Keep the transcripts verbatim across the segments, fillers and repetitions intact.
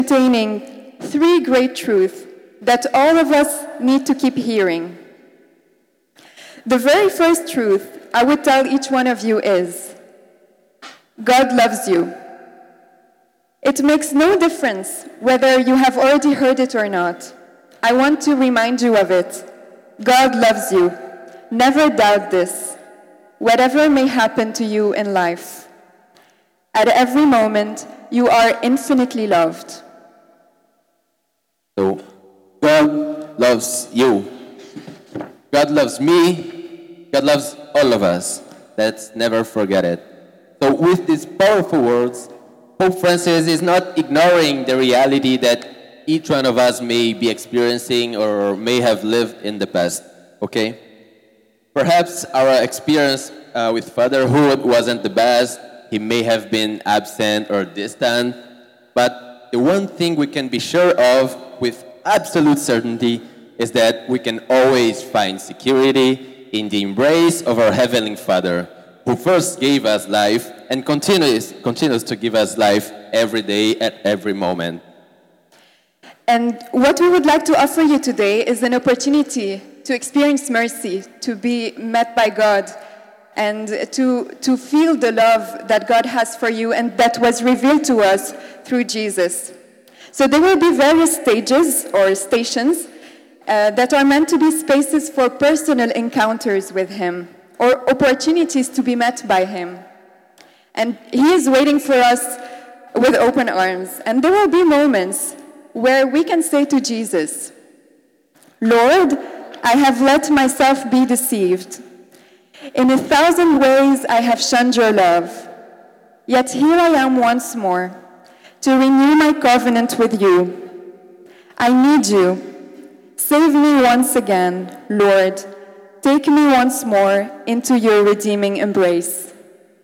containing three great truths that all of us need to keep hearing. The very first truth I would tell each one of you is, God loves you. It makes no difference whether you have already heard it or not. I want to remind you of it. God loves you. Never doubt this. Whatever may happen to you in life, at every moment, you are infinitely loved. So, God loves you. God loves me. God loves all of us. Let's never forget it. So with these powerful words, Pope Francis is not ignoring the reality that each one of us may be experiencing or may have lived in the past, okay? Perhaps our experience uh, with fatherhood wasn't the best. He may have been absent or distant. But the one thing we can be sure of with absolute certainty is that we can always find security in the embrace of our Heavenly Father, who first gave us life and continues, continues to give us life every day at every moment. And what we would like to offer you today is an opportunity to experience mercy, to be met by God, and to, to feel the love that God has for you and that was revealed to us through Jesus. So there will be various stages or stations uh, that are meant to be spaces for personal encounters with Him or opportunities to be met by Him. And He is waiting for us with open arms. And there will be moments where we can say to Jesus, Lord, I have let myself be deceived. In a thousand ways I have shunned your love. Yet here I am once more to renew my covenant with you. I need you. Save me once again, Lord. Take me once more into your redeeming embrace.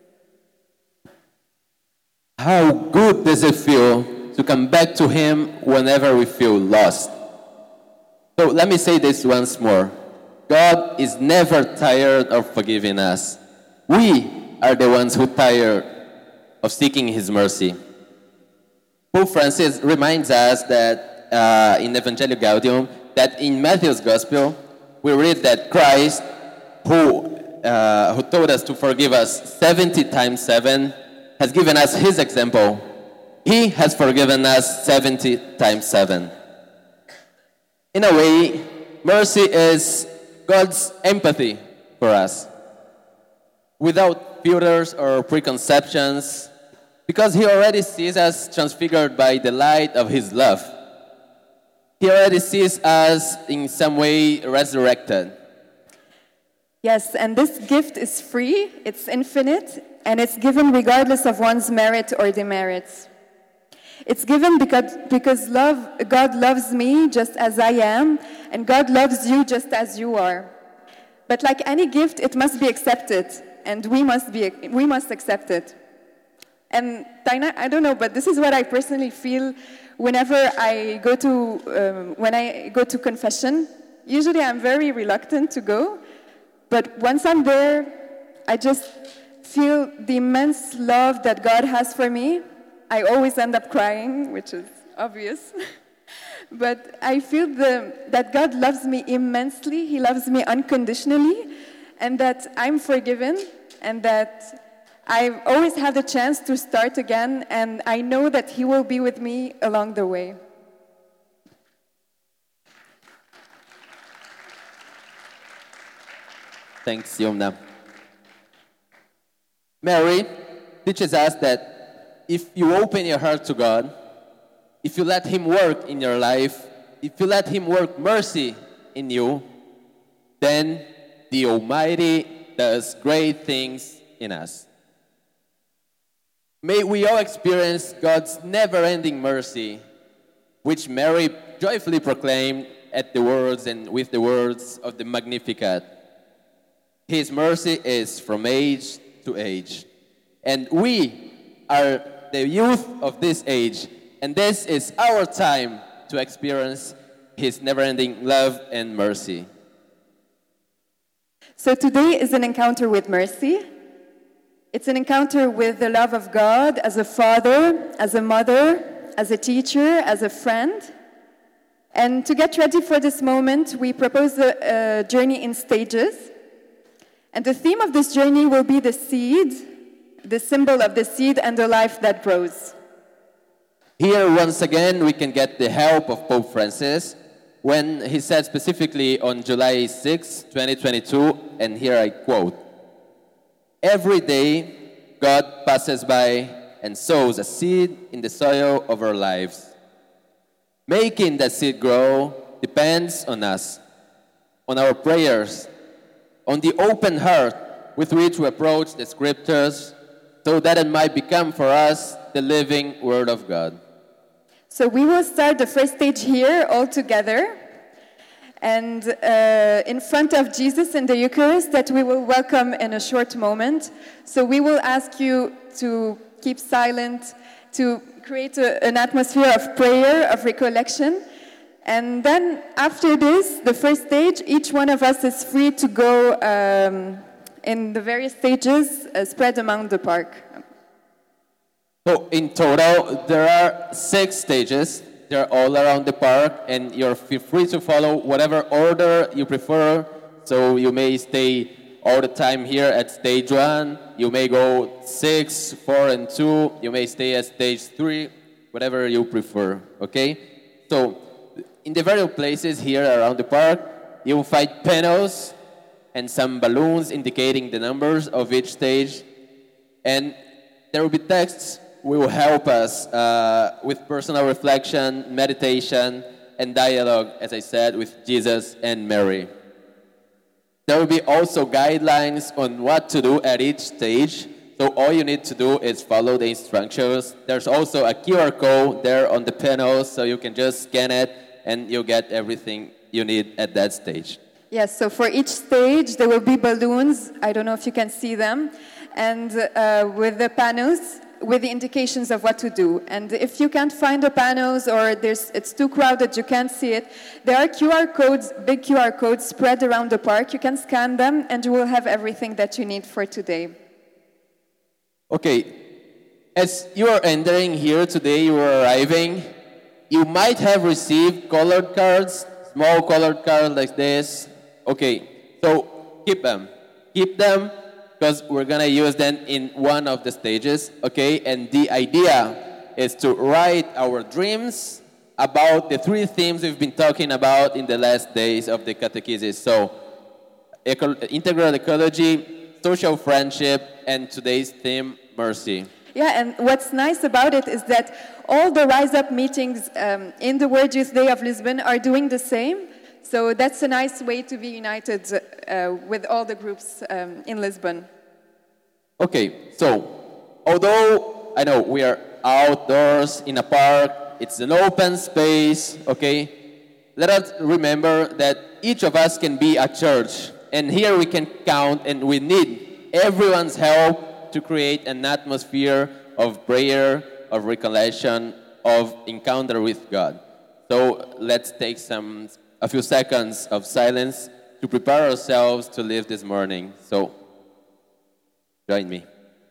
How good does it feel to come back to Him whenever we feel lost? So let me say this once more. God is never tired of forgiving us. We are the ones who tire of seeking His mercy. Pope Francis reminds us that uh, in Evangelii Gaudium, that in Matthew's Gospel, we read that Christ, who, uh, who told us to forgive us seventy times seven, has given us His example. He has forgiven us seventy times seven. In a way, mercy is God's empathy for us, without filters or preconceptions, because He already sees us transfigured by the light of His love. He already sees us in some way resurrected. Yes, and this gift is free, it's infinite, and it's given regardless of one's merit or demerits. It's given because, because love, God loves me just as I am, and God loves you just as you are. But like any gift, it must be accepted, and we must be we must accept it. And Taina, I don't know, but this is what I personally feel whenever I go to um, when I go to confession. Usually, I'm very reluctant to go, but once I'm there, I just feel the immense love that God has for me. I always end up crying, which is obvious. But I feel the, that God loves me immensely. He loves me unconditionally, and that I'm forgiven, and that I've always had the chance to start again, and I know that He will be with me along the way. Thanks, Yomna. Mary teaches us that if you open your heart to God, if you let Him work in your life, if you let Him work mercy in you, then the Almighty does great things in us. May we all experience God's never-ending mercy, which Mary joyfully proclaimed at the words and with the words of the Magnificat. His mercy is from age to age. And we are the youth of this age, and this is our time to experience His never-ending love and mercy. So today is an encounter with mercy. It's an encounter with the love of God as a father, as a mother, as a teacher, as a friend. And to get ready for this moment, we propose a, a journey in stages. And the theme of this journey will be the seed, the symbol of the seed and the life that grows. Here, once again, we can get the help of Pope Francis when he said specifically on July sixth, twenty twenty-two, and here I quote, "Every day, God passes by and sows a seed in the soil of our lives. Making that seed grow depends on us, on our prayers, on the open heart with which we approach the scriptures, so that it might become for us the living Word of God." So we will start the first stage here all together, and uh, in front of Jesus in the Eucharist that we will welcome in a short moment. So we will ask you to keep silent, to create a, an atmosphere of prayer, of recollection. And then after this, the first stage, each one of us is free to go um, in the various stages uh, spread among the park. So in total, there are six stages. They're all around the park, and you're feel free to follow whatever order you prefer. So you may stay all the time here at stage one. You may go six, four, and two. You may stay at stage three, whatever you prefer, okay? So in the various places here around the park, you will find panels and some balloons indicating the numbers of each stage. And there will be texts will help us uh, with personal reflection, meditation, and dialogue, as I said, with Jesus and Mary. There will be also guidelines on what to do at each stage. So all you need to do is follow the instructions. There's also a Q R code there on the panel, so you can just scan it and you'll get everything you need at that stage. Yes, so for each stage there will be balloons. I don't know if you can see them. And uh, with the panels, with the indications of what to do. And if you can't find the panels or there's, it's too crowded, you can't see it, there are Q R codes, big Q R codes spread around the park. You can scan them and you will have everything that you need for today. Okay, as you are entering here today, you are arriving, you might have received colored cards, small colored cards like this. Okay, so keep them. Keep them. Because we're going to use them in one of the stages, okay? And the idea is to write our dreams about the three themes we've been talking about in the last days of the catechesis. So, eco- integral ecology, social friendship, and today's theme, mercy. Yeah, and what's nice about it is that all the Rise Up meetings um, in the World Youth Day of Lisbon are doing the same. So that's a nice way to be united uh, with all the groups um, in Lisbon. Okay, so although I know we are outdoors in a park, it's an open space, okay, let us remember that each of us can be a church. And here we can count and we need everyone's help to create an atmosphere of prayer, of recollection, of encounter with God. So let's take some a few seconds of silence to prepare ourselves to live this morning. So, join me.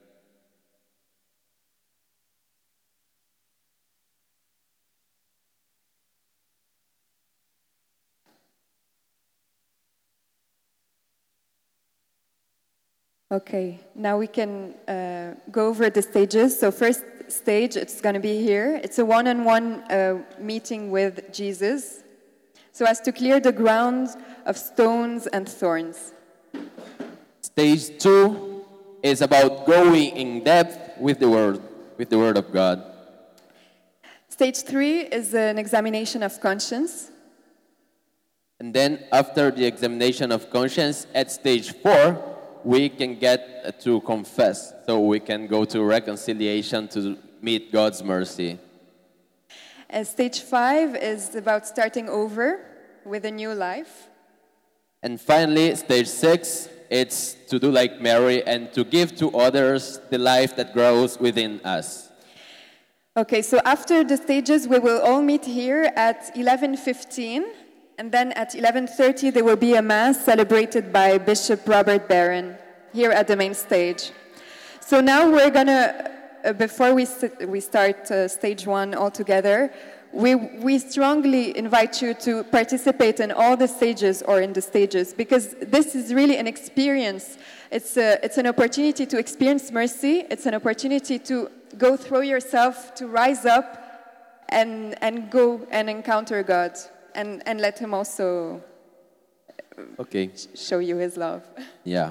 Okay, now we can uh, go over the stages. So first stage, it's going to be here. It's a one-on-one uh, meeting with Jesus, so as to clear the ground of stones and thorns. Stage two is about going in depth with the Word, with the Word of God. Stage three is an examination of conscience. And then after the examination of conscience, at stage four, we can get to confess. So we can go to reconciliation to meet God's mercy. And stage five is about starting over with a new life. And finally, stage six, it's to do like Mary and to give to others the life that grows within us. Okay, so after the stages, we will all meet here at eleven fifteen. And then at eleven thirty, there will be a Mass celebrated by Bishop Robert Barron here at the main stage. So now we're going to uh, before we, st- we start uh, stage one altogether, we, we strongly invite you to participate in all the stages or in the stages, because this is really an experience. It's, a, it's an opportunity to experience mercy. It's an opportunity to go through yourself, to rise up and, and go and encounter God and, and let him also Okay. show you his love. Yeah.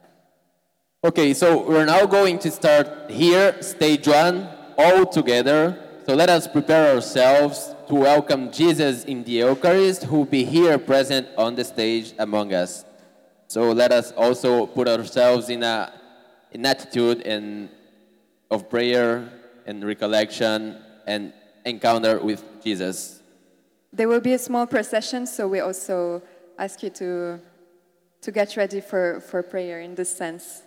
Okay, so we're now going to start here, stage one, all together. So let us prepare ourselves to welcome Jesus in the Eucharist, who will be here present on the stage among us. So let us also put ourselves in a an attitude and of prayer and recollection and encounter with Jesus. There will be a small procession, so we also ask you to, to get ready for, for prayer in this sense.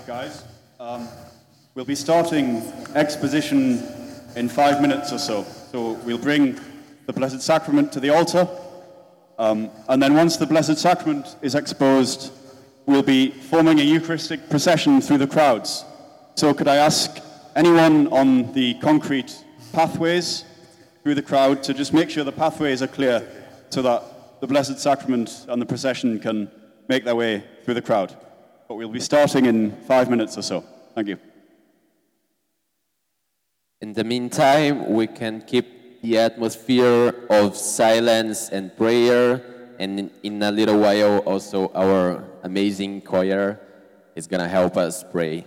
We'll be starting exposition in five minutes or so. So we'll bring the Blessed Sacrament to the altar, um, and then once the Blessed Sacrament is exposed, we'll be forming a Eucharistic procession through the crowds. So could I ask anyone on the concrete pathways through the crowd to just make sure the pathways are clear so that the Blessed Sacrament and the procession can make their way through the crowd. But we'll be starting in five minutes or so. Thank you. In the meantime, we can keep the atmosphere of silence and prayer, and in, in a little while also our amazing choir is going to help us pray.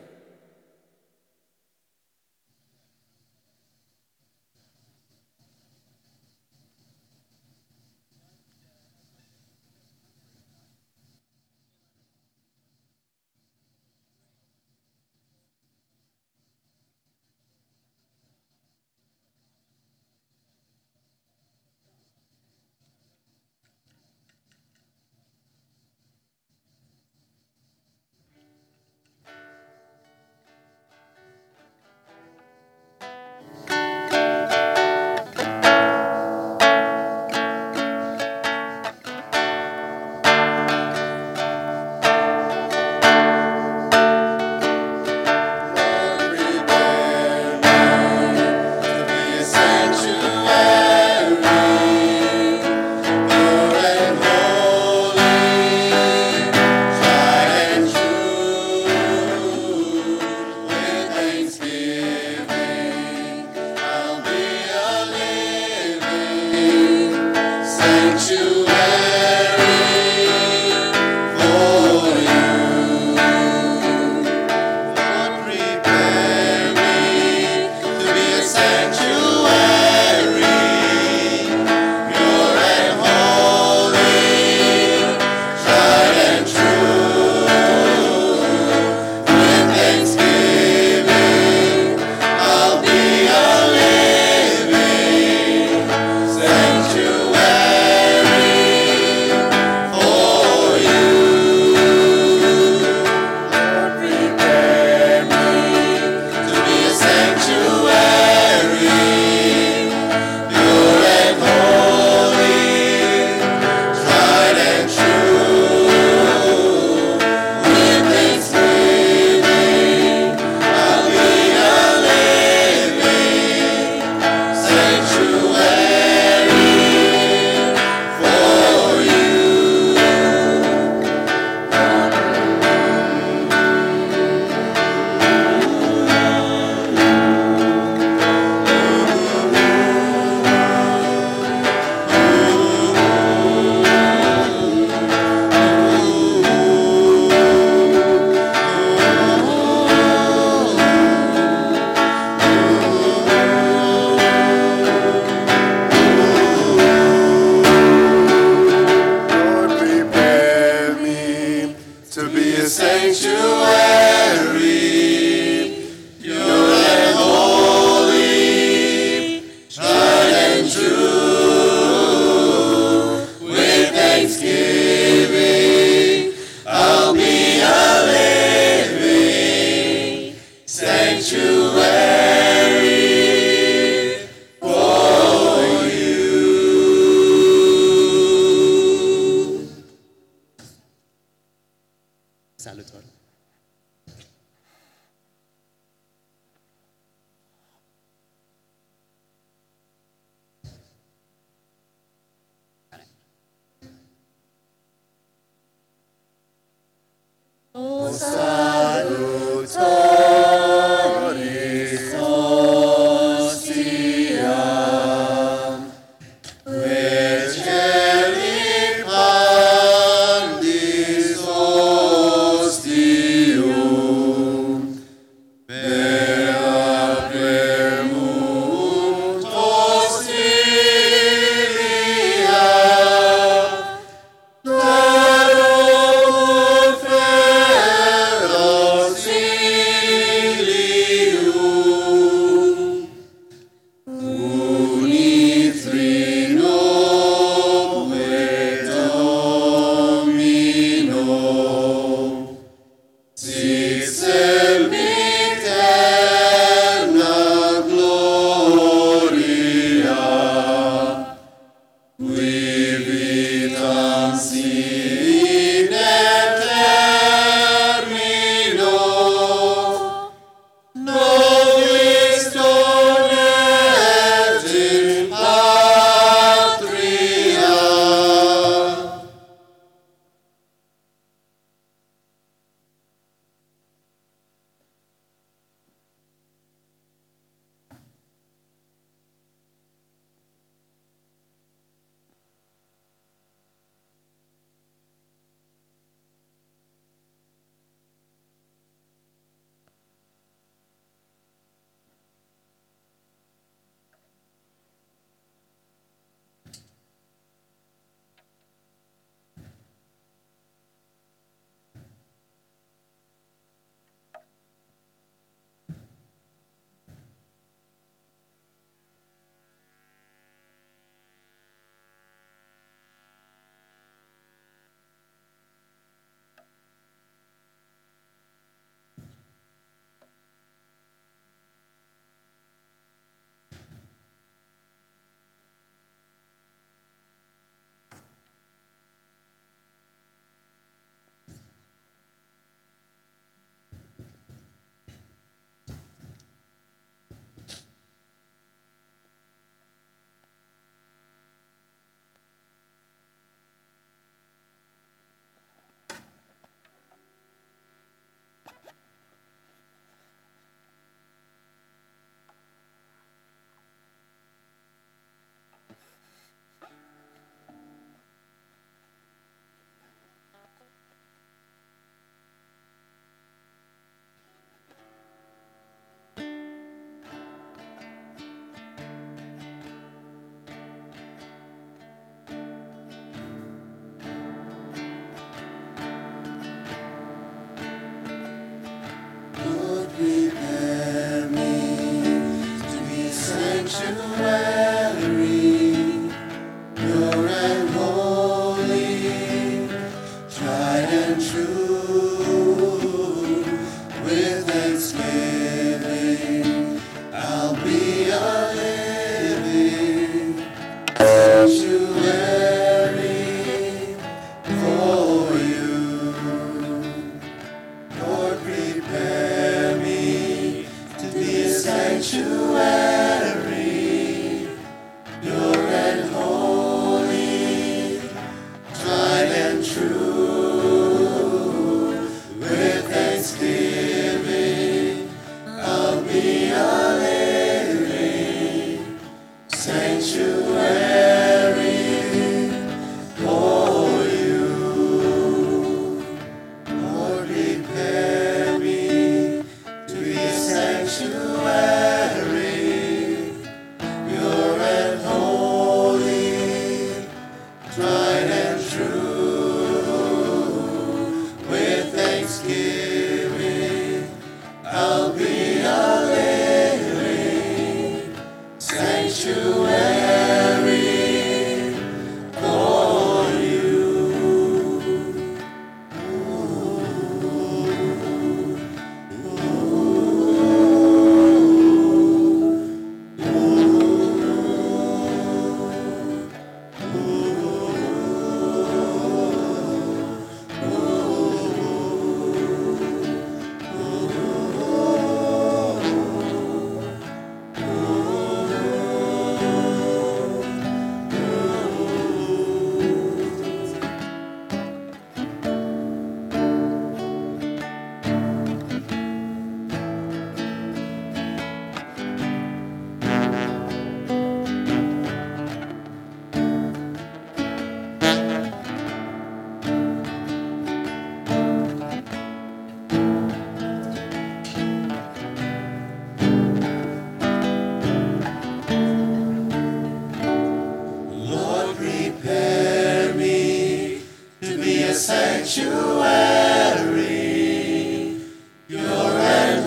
sanctuary, pure and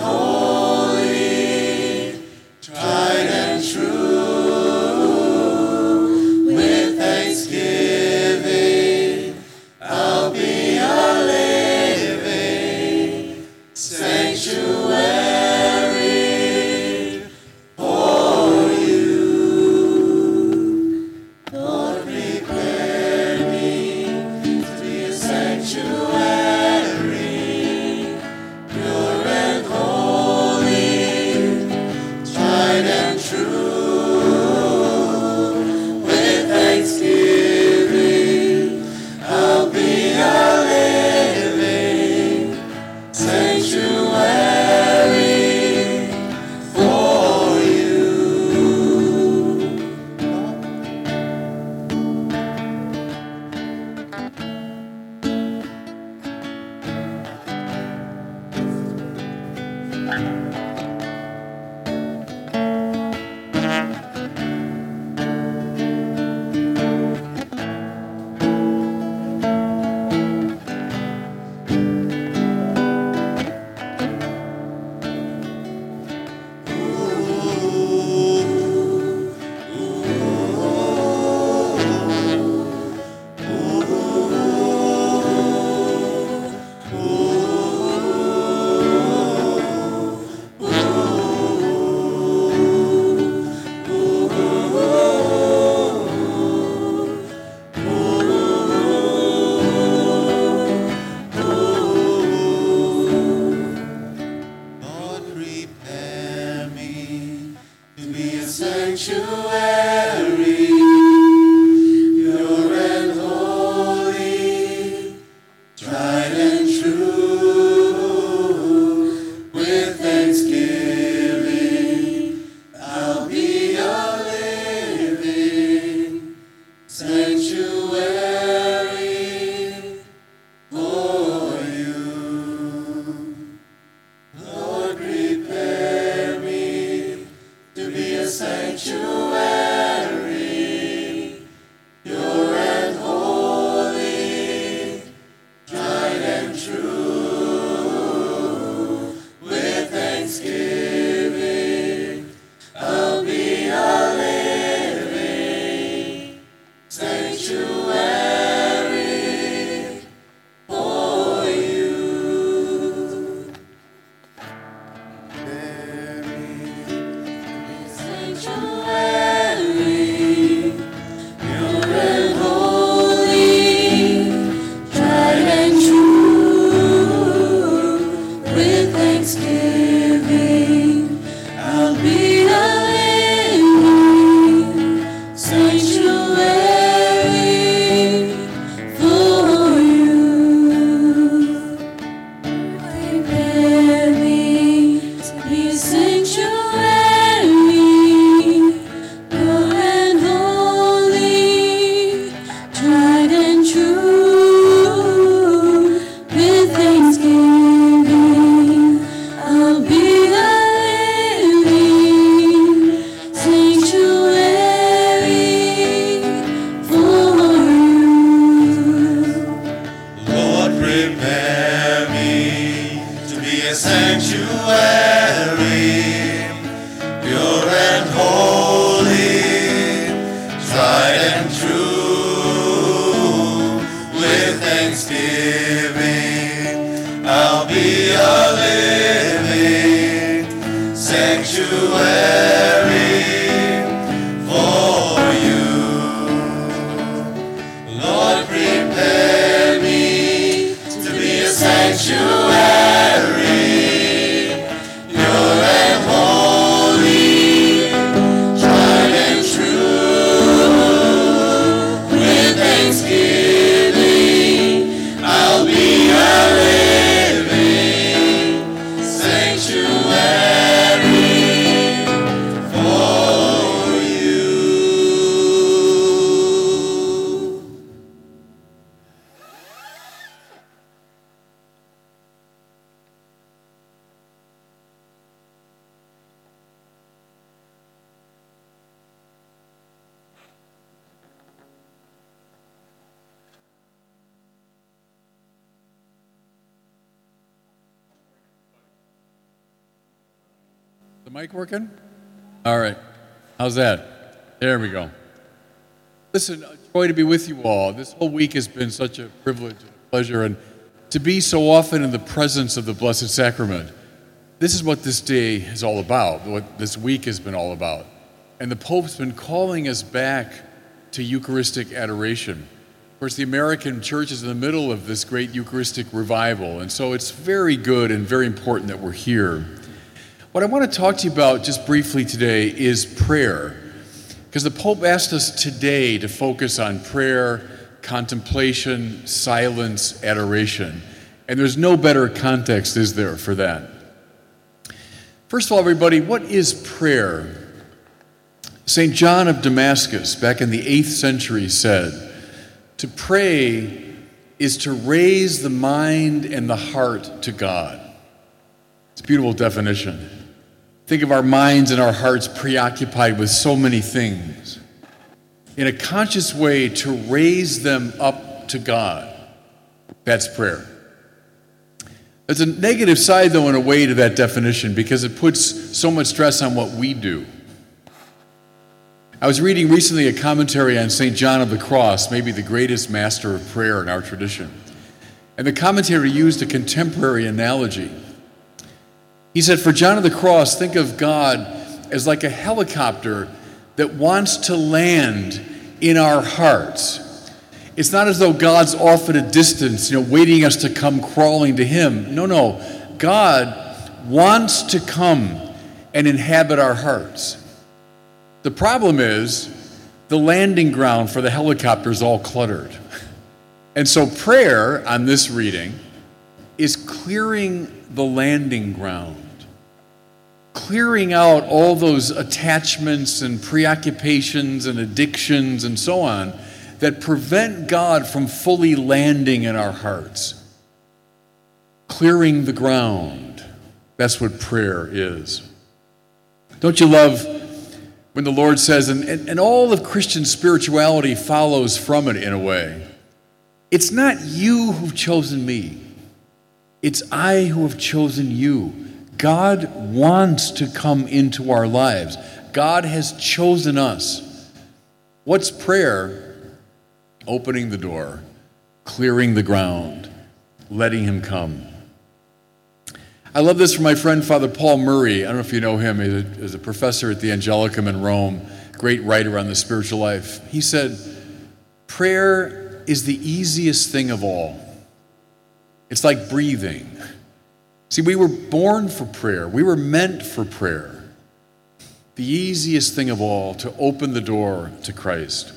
holy, tried and true. With thanksgiving, I'll be a living sanctuary for you. Lord, prepare me to be a sanctuary, pure and holy, tried and true. With thanksgiving, I'll be a living sanctuary for you. Lord, prepare me to be a sanctuary, pure and holy, tried and true. With thanksgiving, I'll be a living sanctuary for you. Lord, prepare me to be a sanctuary, pure and holy, tried and true. With thanksgiving, I'll be a living sanctuary for you. Sanctuary, pure and holy, tried and true. With thanksgiving, I'll be a living sanctuary for you. Prepare me to be a sanctuary, pure and holy, tried and true. With thanksgiving, I'll be a living sanctuary for you. Lord, prepare me to be a sanctuary, pure and holy, tried and true. With thanksgiving, I'll be a living sanctuary for you. Lord, prepare me to be a sanctuary, pure and holy, tried and true. With thanksgiving, I'll be a living sanctuary for you. the mic working? All right. How's that? There we go. Listen, a joy to be with you all. This whole week has been such a privilege and a pleasure, and to be so often in the presence of the Blessed Sacrament. This is what this day is all about, what this week has been all about. And the Pope's been calling us back to Eucharistic adoration. Of course, the American Church is in the middle of this great Eucharistic revival, and so it's very good and very important that we're here. What I want to talk to you about just briefly today is prayer, because the Pope asked us today to focus on prayer, contemplation, silence, adoration, and there's no better context, is there, for that? First of all, everybody, what is prayer? Saint John of Damascus, back in the eighth century, said, to pray is to raise the mind and the heart to God. It's a beautiful definition. Think of our minds and our hearts preoccupied with so many things. In a conscious way, to raise them up to God. That's prayer. There's a negative side, though, in a way to that definition, because it puts so much stress on what we do. I was reading recently a commentary on Saint John of the Cross, maybe the greatest master of prayer in our tradition. And the commentary used a contemporary analogy. He said, for John of the Cross, think of God as like a helicopter that wants to land in our hearts. It's not as though God's off at a distance, you know, waiting us to come crawling to him. No, no. God wants to come and inhabit our hearts. The problem is the landing ground for the helicopter is all cluttered. And so prayer on this reading is clearing the landing ground, clearing out all those attachments and preoccupations and addictions and so on that prevent God from fully landing in our hearts. Clearing the ground. That's what prayer is. Don't you love when the Lord says, and, and, and all of Christian spirituality follows from it in a way, it's not you who've chosen me. It's I who have chosen you. God wants to come into our lives. God has chosen us. What's prayer? Opening the door, clearing the ground, letting him come. I love this from my friend Father Paul Murray. I don't know if you know him. He's a, he's a professor at the Angelicum in Rome, great writer on the spiritual life. He said, prayer is the easiest thing of all. It's like breathing. See, we were born for prayer. We were meant for prayer. The easiest thing of all, to open the door to Christ.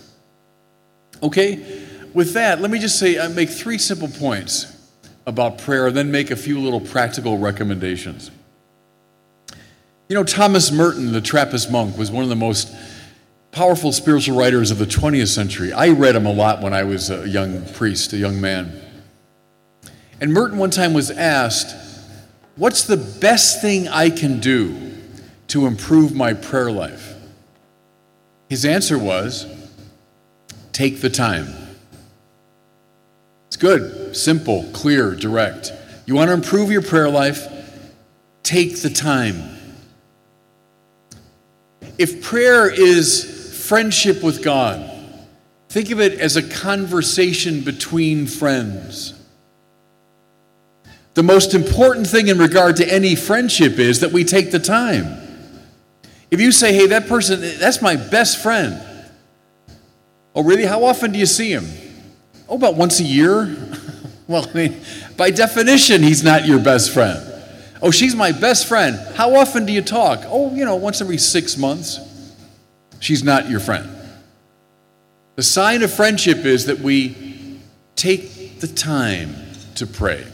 Okay, with that, let me just say, I make three simple points about prayer, and then make a few little practical recommendations. You know, Thomas Merton, the Trappist monk, was one of the most powerful spiritual writers of the twentieth century. I read him a lot when I was a young priest, a young man. And Merton one time was asked, what's the best thing I can do to improve my prayer life? His answer was, take the time. It's good, simple, clear, direct. You want to improve your prayer life? Take the time. If prayer is friendship with God, think of it as a conversation between friends. The most important thing in regard to any friendship is that we take the time. If you say, hey, that person, that's my best friend. Oh, really? How often do you see him? Oh, about once a year. Well, I mean, by definition, he's not your best friend. Oh, she's my best friend. How often do you talk? Oh, you know, once every six months. She's not your friend. The sign of friendship is that we take the time to pray.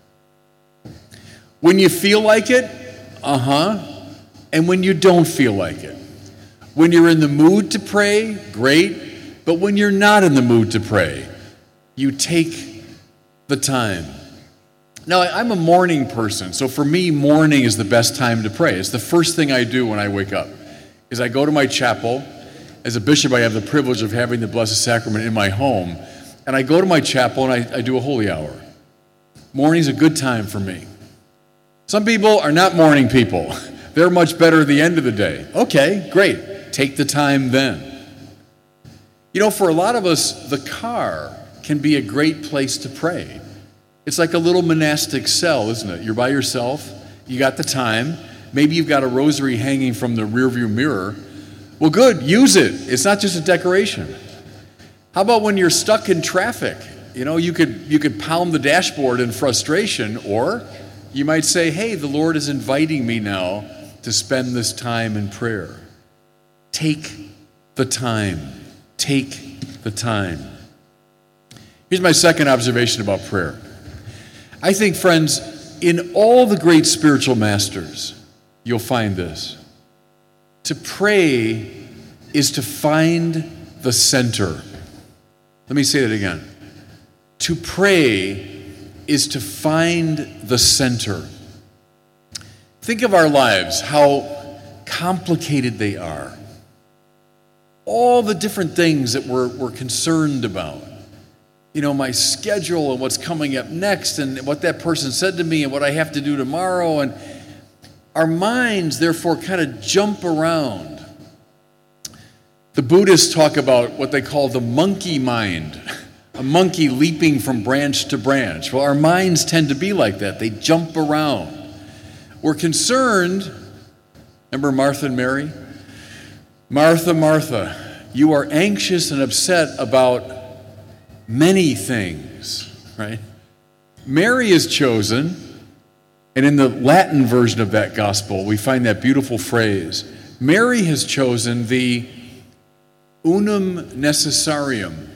When you feel like it, uh-huh, and when you don't feel like it. When you're in the mood to pray, great, but when you're not in the mood to pray, you take the time. Now, I'm a morning person, so for me, morning is the best time to pray. It's the first thing I do when I wake up, is I go to my chapel. As a bishop, I have the privilege of having the Blessed Sacrament in my home, and I go to my chapel and I, I do a holy hour. Morning's a good time for me. Some people are not morning people. They're much better at the end of the day. Okay, great. Take the time then. You know, for a lot of us, the car can be a great place to pray. It's like a little monastic cell, isn't it? You're by yourself, you got the time, maybe you've got a rosary hanging from the rearview mirror. Well, good, use it. It's not just a decoration. How about when you're stuck in traffic? You know, you could you could pound the dashboard in frustration, or you might say, hey, the Lord is inviting me now to spend this time in prayer. Take the time. Take the time. Here's my second observation about prayer. I think, friends, in all the great spiritual masters, you'll find this. To pray is to find the center. Let me say that again. To pray is to find the center. Think of our lives, how complicated they are. All the different things that we're, we're concerned about. You know, my schedule and what's coming up next and what that person said to me and what I have to do tomorrow. And our minds, therefore, kind of jump around. The Buddhists talk about what they call the monkey mind, a monkey leaping from branch to branch. Well, our minds tend to be like that. They jump around. We're concerned. Remember Martha and Mary? Martha, Martha, you are anxious and upset about many things, right? Mary is chosen, and in the Latin version of that gospel, we find that beautiful phrase. Mary has chosen the unum necessarium,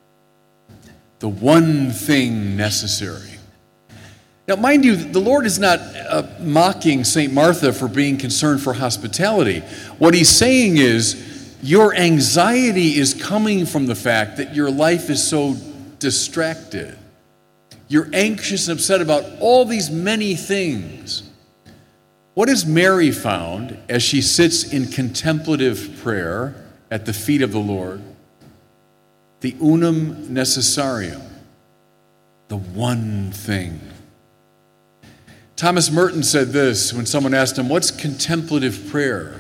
the one thing necessary. Now, mind you, the Lord is not uh, mocking Saint Martha for being concerned for hospitality. What he's saying is, your anxiety is coming from the fact that your life is so distracted. You're anxious and upset about all these many things. What has Mary found as she sits in contemplative prayer at the feet of the Lord? The unum necessarium, the one thing. Thomas Merton said this when someone asked him, what's contemplative prayer?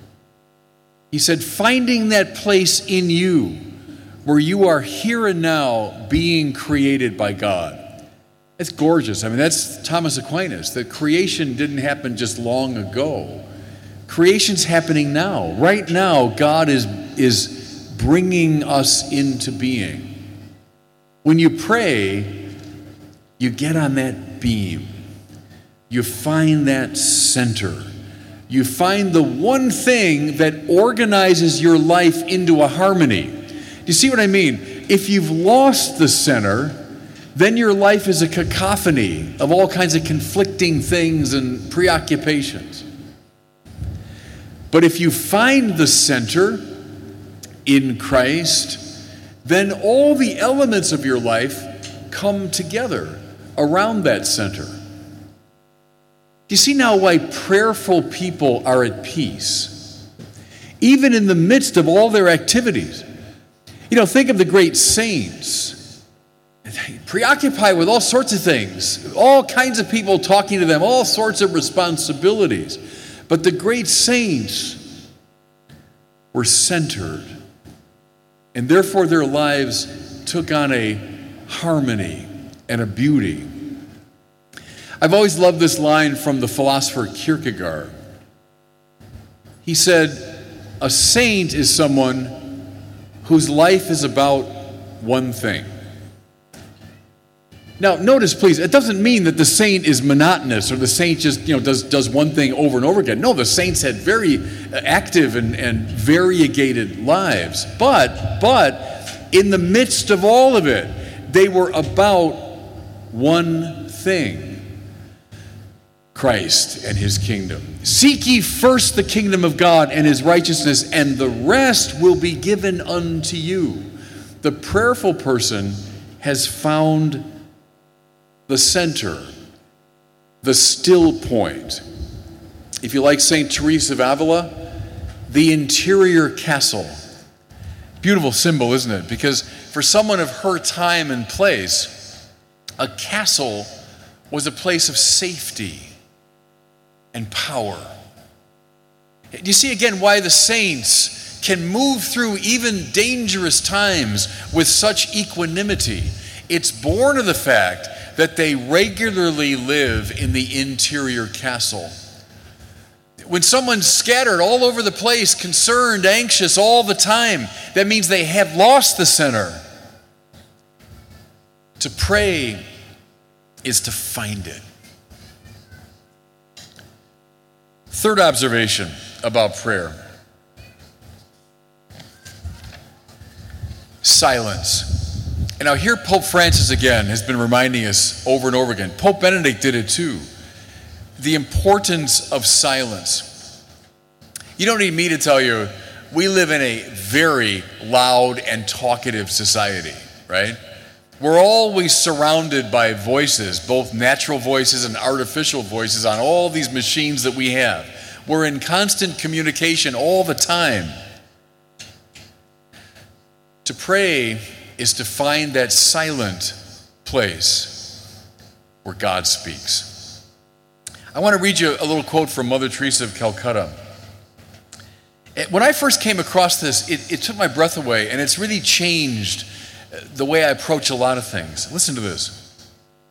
He said, finding that place in you where you are here and now being created by God. That's gorgeous. I mean, that's Thomas Aquinas, that creation didn't happen just long ago. Creation's happening now. Right now, God is, is bringing us into being. When you pray, you get on that beam. You find that center. You find the one thing that organizes your life into a harmony. Do you see what I mean? If you've lost the center, then your life is a cacophony of all kinds of conflicting things and preoccupations. But if you find the center in Christ, then all the elements of your life come together around that center. Do you see now why prayerful people are at peace? Even in the midst of all their activities. You know, think of the great saints. Preoccupied with all sorts of things. All kinds of people talking to them. All sorts of responsibilities. But the great saints were centered. And therefore their lives took on a harmony and a beauty. I've always loved this line from the philosopher Kierkegaard. He said, a saint is someone whose life is about one thing. Now, notice, please, it doesn't mean that the saint is monotonous or the saint just, you know, does, does one thing over and over again. No, the saints had very active and, and variegated lives. But, but, in the midst of all of it, they were about one thing. Christ and his kingdom. Seek ye first the kingdom of God and his righteousness, and the rest will be given unto you. The prayerful person has found the center, the still point. If you like Saint Teresa of Avila, the interior castle. Beautiful symbol, isn't it? Because for someone of her time and place, a castle was a place of safety and power. Do you see again why the saints can move through even dangerous times with such equanimity? It's born of the fact that they regularly live in the interior castle. When someone's scattered all over the place, concerned, anxious all the time, that means they have lost the center. To pray is to find it. Third observation about prayer. Silence. And now here Pope Francis again has been reminding us over and over again. Pope Benedict did it too. The importance of silence. You don't need me to tell you, we live in a very loud and talkative society, right? We're always surrounded by voices, both natural voices and artificial voices on all these machines that we have. We're in constant communication all the time. To pray is to find that silent place where God speaks. I want to read you a little quote from Mother Teresa of Calcutta. When I first came across this, it, it took my breath away, and it's really changed the way I approach a lot of things. Listen to this.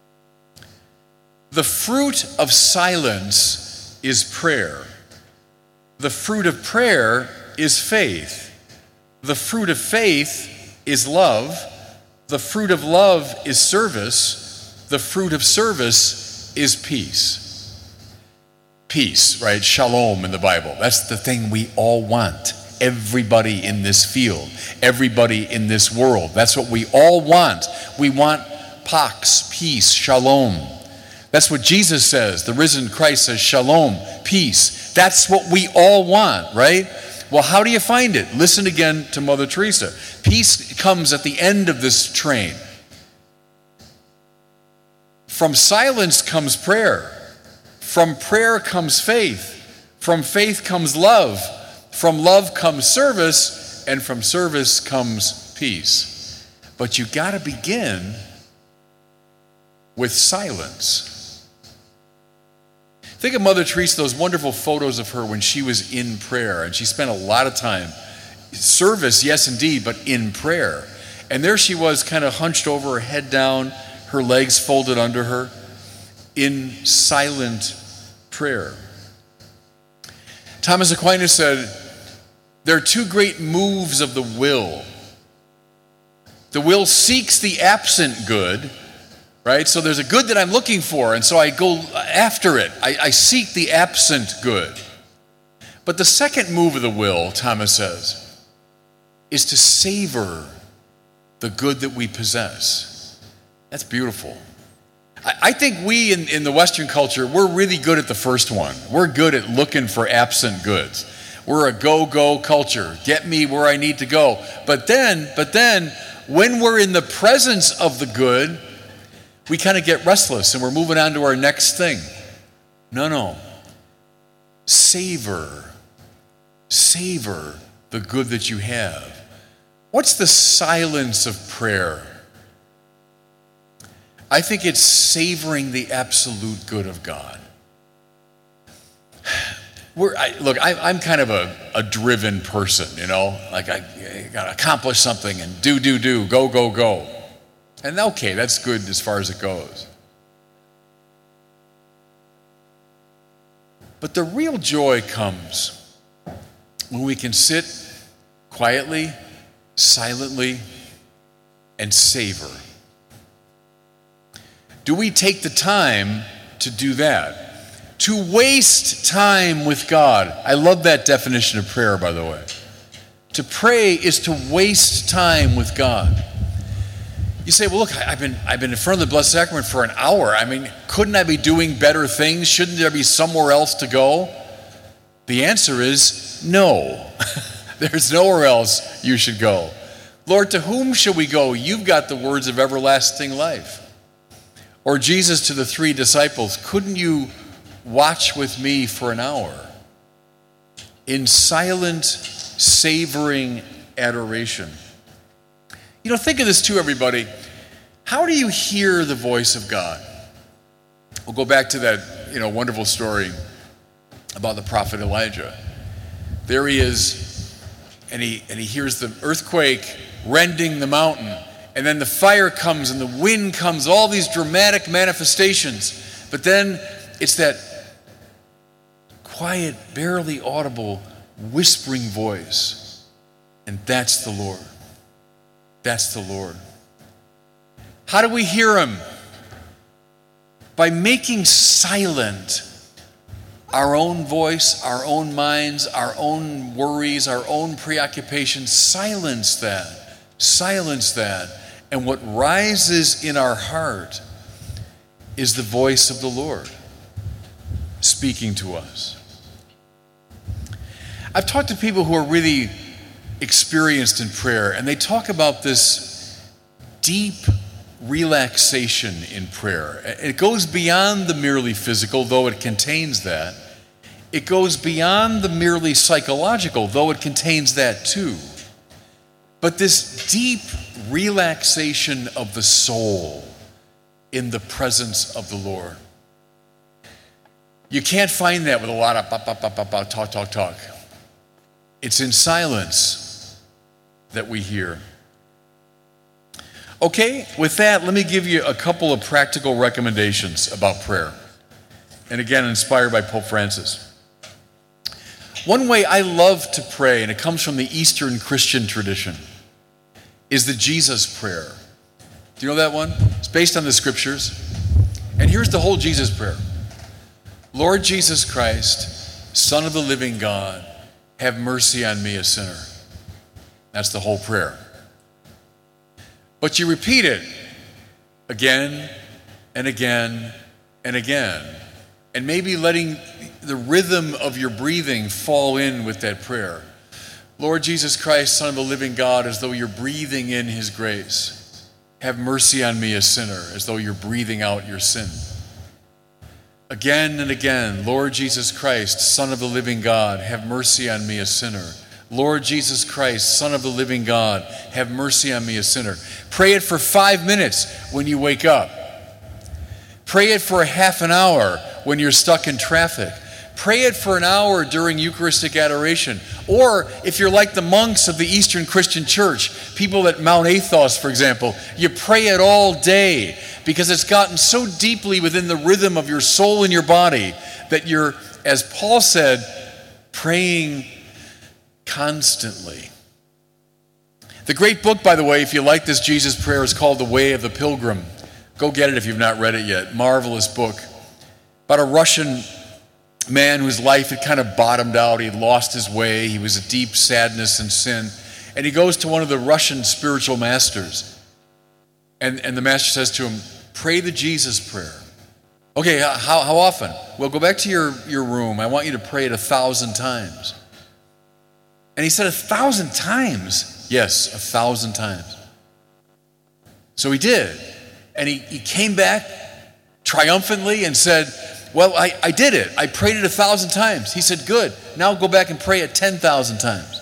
The fruit of silence is prayer. The fruit of prayer is faith. The fruit of faith is love. The fruit of love is service. The fruit of service is peace. Peace, right? Shalom in the Bible. That's the thing we all want. Everybody in this field, everybody in this world. That's what we all want. We want pax, peace, shalom. That's what Jesus says. The risen Christ says, shalom, peace. That's what we all want, right? Well, how do you find it? Listen again to Mother Teresa. Peace comes at the end of this train. From silence comes prayer. From prayer comes faith. From faith comes love. From love comes service. And from service comes peace. But you got to begin with silence. Think of Mother Teresa, those wonderful photos of her when she was in prayer, and she spent a lot of time. Service, yes indeed, but in prayer. And there she was, kind of hunched over, her head down, her legs folded under her, in silent prayer. Thomas Aquinas said, there are two great moves of the will. The will seeks the absent good, right? So there's a good that I'm looking for, and so I go after it. I, I seek the absent good. But the second move of the will, Thomas says, is to savor the good that we possess. That's beautiful. I, I think we in, in the Western culture, we're really good at the first one. We're good at looking for absent goods. We're a go-go culture. Get me where I need to go. But then, but then, when we're in the presence of the good, we kind of get restless and we're moving on to our next thing. No, no. Savor. Savor the good that you have. What's the silence of prayer? I think it's savoring the absolute good of God. We're, I, look, I, I'm kind of a, a driven person, you know, like I, I got to accomplish something and do, do, do, go, go, go. And okay, that's good as far as it goes. But the real joy comes when we can sit quietly, silently, and savor. Do we take the time to do that? To waste time with God. I love that definition of prayer, by the way. To pray is to waste time with God. You say, well, look, I've been, I've been in front of the Blessed Sacrament for an hour. I mean, couldn't I be doing better things? Shouldn't there be somewhere else to go? The answer is no. There's nowhere else you should go. Lord, to whom shall we go? You've got the words of everlasting life. Or Jesus to the three disciples, couldn't you watch with me for an hour? In silent, savoring adoration. You know, think of this too, everybody. How do you hear the voice of God? We'll go back to that, you know, wonderful story about the prophet Elijah. There he is, and he, and he hears the earthquake rending the mountain, and then the fire comes and the wind comes, all these dramatic manifestations. But then it's that quiet, barely audible, whispering voice, and that's the Lord. That's the Lord. How do we hear him? By making silent our own voice, our own minds, our own worries, our own preoccupations. Silence that. Silence that. And what rises in our heart is the voice of the Lord speaking to us. I've talked to people who are really experienced in prayer, and they talk about this deep relaxation in prayer. It goes beyond the merely physical, though it contains that. It goes beyond the merely psychological, though it contains that too. But this deep relaxation of the soul in the presence of the Lord. You can't find that with a lot of ba, ba, ba, ba, ba, talk, talk, talk. It's in silence that we hear. Okay, with that, let me give you a couple of practical recommendations about prayer. And again, inspired by Pope Francis. One way I love to pray, and it comes from the Eastern Christian tradition, is the Jesus prayer. Do you know that one? It's based on the scriptures. And here's the whole Jesus prayer. Lord Jesus Christ, Son of the living God, have mercy on me, a sinner. That's the whole prayer. But you repeat it again and again and again. And maybe letting the rhythm of your breathing fall in with that prayer. Lord Jesus Christ, Son of the living God, as though you're breathing in his grace. Have mercy on me, a sinner, as though you're breathing out your sin. Again and again, Lord Jesus Christ, Son of the living God, have mercy on me, a sinner. Lord Jesus Christ, Son of the living God, have mercy on me, a sinner. Pray it for five minutes when you wake up. Pray it for a half an hour when you're stuck in traffic. Pray it for an hour during Eucharistic adoration. Or if you're like the monks of the Eastern Christian Church, people at Mount Athos, for example, you pray it all day because it's gotten so deeply within the rhythm of your soul and your body that you're, as Paul said, praying constantly. The great book, by the way, if you like this Jesus prayer, is called The Way of the Pilgrim. Go get it if you've not read it yet. Marvelous book. About a Russian man whose life had kind of bottomed out. He had lost his way. He was in deep sadness and sin. And he goes to one of the Russian spiritual masters. And, and the master says to him, pray the Jesus prayer. Okay, how, how often? Well, go back to your, your room. I want you to pray it a thousand times. And he said, a thousand times? Yes, a thousand times. So he did. And he, he came back triumphantly and said, well, I, I did it. I prayed it a thousand times. He said, good. Now go back and pray it ten thousand times.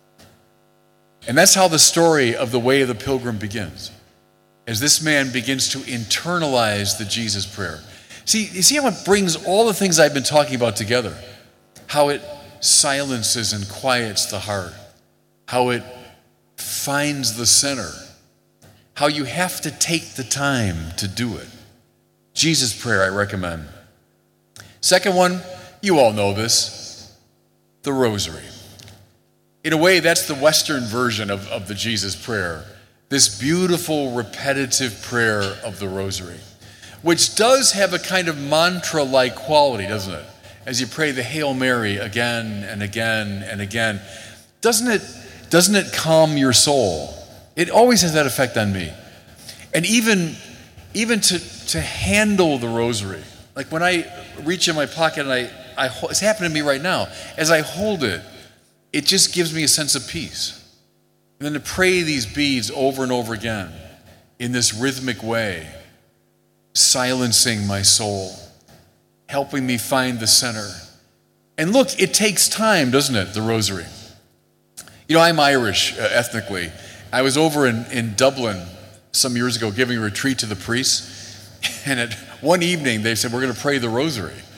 And that's how the story of the Way of the Pilgrim begins. As this man begins to internalize the Jesus prayer. See, you see how it brings all the things I've been talking about together? How it silences and quiets the heart. How it finds the center. How you have to take the time to do it. Jesus prayer, I recommend. Second one, you all know this, the rosary. In a way, that's the Western version of, of the Jesus prayer. This beautiful, repetitive prayer of the rosary, which does have a kind of mantra-like quality, doesn't it? As you pray the Hail Mary again and again and again. Doesn't it, doesn't it calm your soul? It always has that effect on me. And even, even to, to handle the rosary, like when I reach in my pocket and I, I, it's happening to me right now, as I hold it, it just gives me a sense of peace. And then to pray these beads over and over again in this rhythmic way, silencing my soul, helping me find the center. And look, it takes time, doesn't it, the rosary? You know, I'm Irish uh, ethnically. I was over in, in Dublin some years ago giving a retreat to the priests, and at one evening they said, we're going to pray the rosary.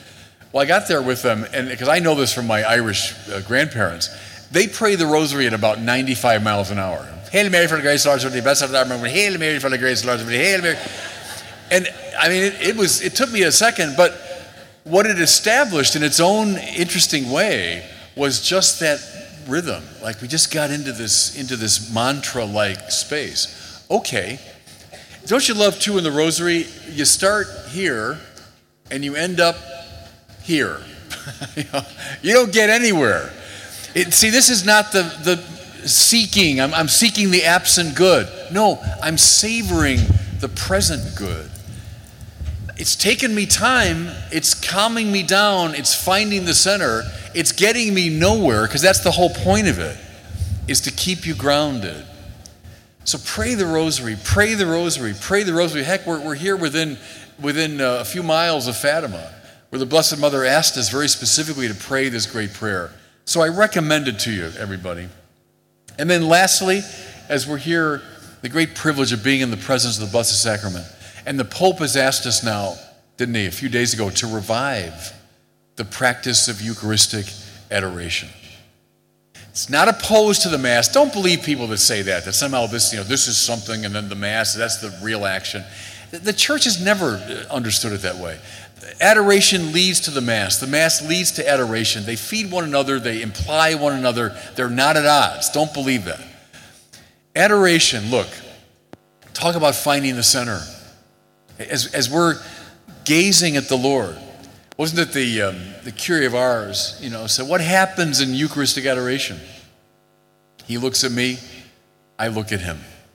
Well, I got there with them, and because I know this from my Irish uh, grandparents, they pray the rosary at about ninety-five miles an hour. Hail Mary, for the grace, Lord, the best of the Lord, Hail Mary, for the grace, Lord, Hail Mary. And I mean, it, it was. It took me a second, but what it established in its own interesting way was just that rhythm. Like we just got into this into this mantra-like space. Okay, don't you love too in the rosary? You start here, and you end up here. you know, you don't get anywhere. It, see, this is not the the seeking. I'm, I'm seeking the absent good. No, I'm savoring the present good. It's taken me time, it's calming me down, it's finding the center, it's getting me nowhere, because that's the whole point of it, is to keep you grounded. So pray the rosary, pray the rosary, pray the rosary. Heck, we're, we're here within, within a few miles of Fatima, where the Blessed Mother asked us very specifically to pray this great prayer. So I recommend it to you, everybody. And then lastly, as we're here, the great privilege of being in the presence of the Blessed Sacrament. And the Pope has asked us now, didn't he, a few days ago, to revive the practice of Eucharistic adoration. It's not opposed to the Mass. Don't believe people that say that, that somehow this, you know, this is something and then the Mass, that's the real action. The Church has never understood it that way. Adoration leads to the Mass. The Mass leads to adoration. They feed one another. They imply one another. They're not at odds. Don't believe that. Adoration, look, talk about finding the center. As, as we're gazing at the Lord, wasn't it the, um, the Curé of Ars, you know, said, what happens in Eucharistic adoration? He looks at me, I look at him.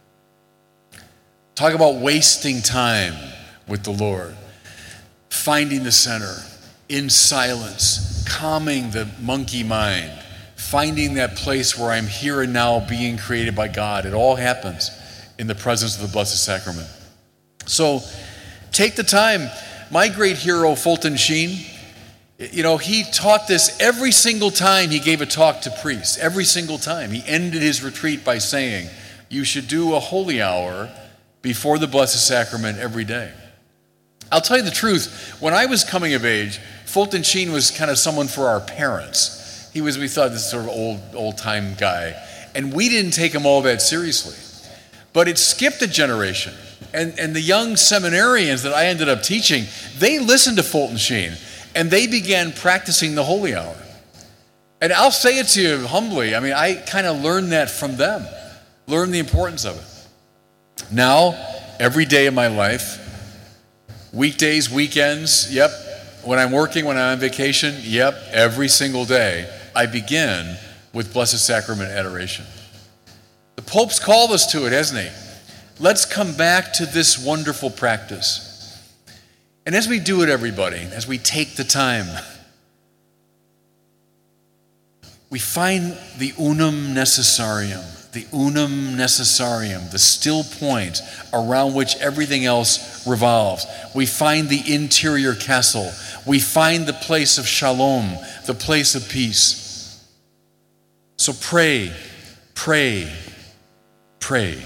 Talk about wasting time with the Lord. Finding the center, in silence, calming the monkey mind, finding that place where I'm here and now being created by God. It all happens in the presence of the Blessed Sacrament. So take the time. My great hero, Fulton Sheen, you know, he taught this every single time he gave a talk to priests. Every single time. He ended his retreat by saying, you should do a holy hour before the Blessed Sacrament every day. I'll tell you the truth, when I was coming of age, Fulton Sheen was kind of someone for our parents. He was, we thought, this sort of old, old-time guy. And we didn't take him all that seriously. But it skipped a generation. And, and the young seminarians that I ended up teaching, they listened to Fulton Sheen, and they began practicing the holy hour. And I'll say it to you humbly, I mean, I kind of learned that from them, learned the importance of it. Now, every day of my life, weekdays, weekends, yep. When I'm working, when I'm on vacation, yep. Every single day, I begin with Blessed Sacrament adoration. The Pope's called us to it, hasn't he? Let's come back to this wonderful practice. And as we do it, everybody, as we take the time, we find the unum necessarium, the unum necessarium, the still point around which everything else revolves. We find the interior castle. We find the place of shalom, the place of peace. So pray, pray, pray.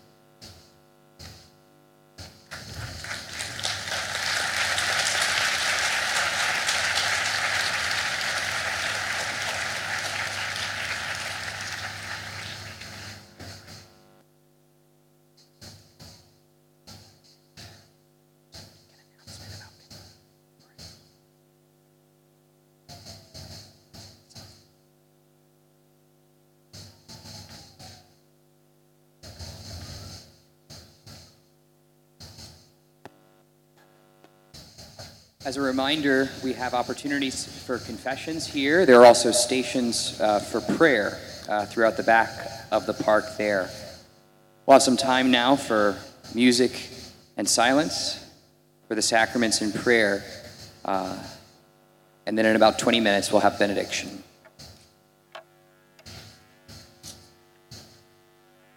As a reminder, we have opportunities for confessions here. There are also stations uh, for prayer uh, throughout the back of the park there. We'll have some time now for music and silence, for the sacraments and prayer. Uh, and then in about twenty minutes, we'll have benediction.